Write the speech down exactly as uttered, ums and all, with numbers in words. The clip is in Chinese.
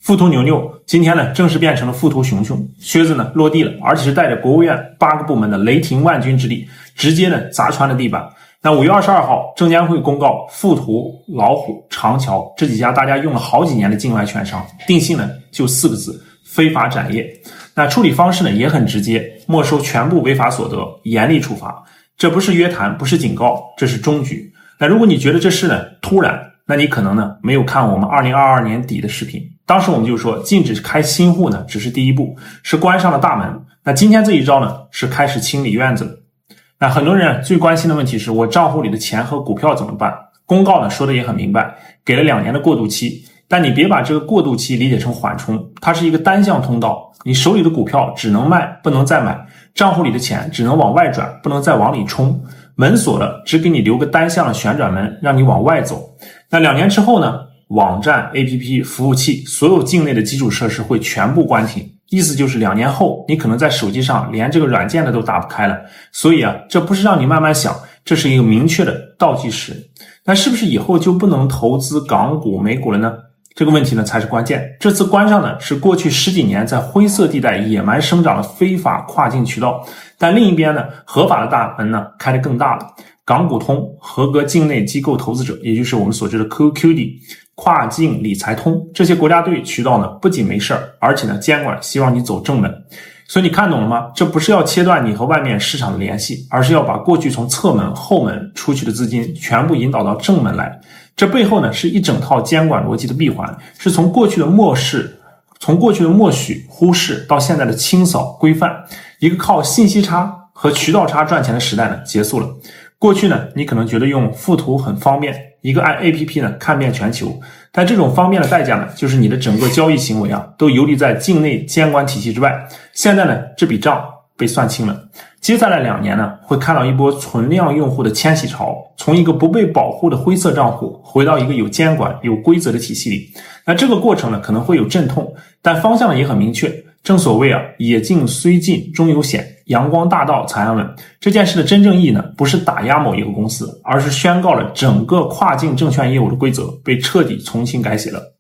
富途牛牛今天呢正式变成了富途熊熊，靴子呢落地了，而且是带着国务院八个部门的雷霆万钧之力，直接呢砸穿了地板。那五月二十二号，证监会公告，富途、老虎、长桥这几家大家用了好几年的境外券商，定性呢就四个字：非法展业。那处理方式呢也很直接，没收全部违法所得，严厉处罚。这不是约谈，不是警告，这是终局。那如果你觉得这事呢突然，那你可能呢没有看我们二零二二年底的视频，当时我们就说禁止开新户呢只是第一步，是关上了大门。那今天这一招呢是开始清理院子了。那很多人最关心的问题是，我账户里的钱和股票怎么办？公告呢说的也很明白，给了两年的过渡期，但你别把这个过渡期理解成缓冲，它是一个单向通道，你手里的股票只能卖不能再买，账户里的钱只能往外转不能再往里冲，门锁了只给你留个单向的旋转门让你往外走。那两年之后呢，网站、A P P、服务器所有境内的基础设施会全部关停，意思就是两年后你可能在手机上连这个软件的都打不开了。所以啊，这不是让你慢慢想，这是一个明确的倒计时。那是不是以后就不能投资港股、美股了呢？这个问题呢才是关键。这次关上呢是过去十几年在灰色地带野蛮生长的非法跨境渠道，但另一边呢，合法的大门呢开得更大了。港股通、合格境内机构投资者，也就是我们所知的 Q Q D、跨境理财通，这些国家队渠道呢不仅没事儿，而且呢监管希望你走正门。所以你看懂了吗？这不是要切断你和外面市场的联系，而是要把过去从侧门、后门出去的资金全部引导到正门来。这背后呢是一整套监管逻辑的闭环，是从过去的漠视、从过去的默许、忽视到现在的清扫、规范。一个靠信息差和渠道差赚钱的时代呢结束了。过去呢，你可能觉得用富途很方便，一个按 A P P 呢看遍全球，但这种方便的代价呢，就是你的整个交易行为啊，都游离在境内监管体系之外。现在呢，这笔账被算清了。接下来两年呢，会看到一波存量用户的迁徙潮，从一个不被保护的灰色账户回到一个有监管、有规则的体系里。那这个过程呢，可能会有阵痛，但方向呢也很明确。正所谓啊，野径虽近终有险，阳光大道才安稳。这件事的真正意义呢，不是打压某一个公司，而是宣告了整个跨境证券业务的规则被彻底重新改写了。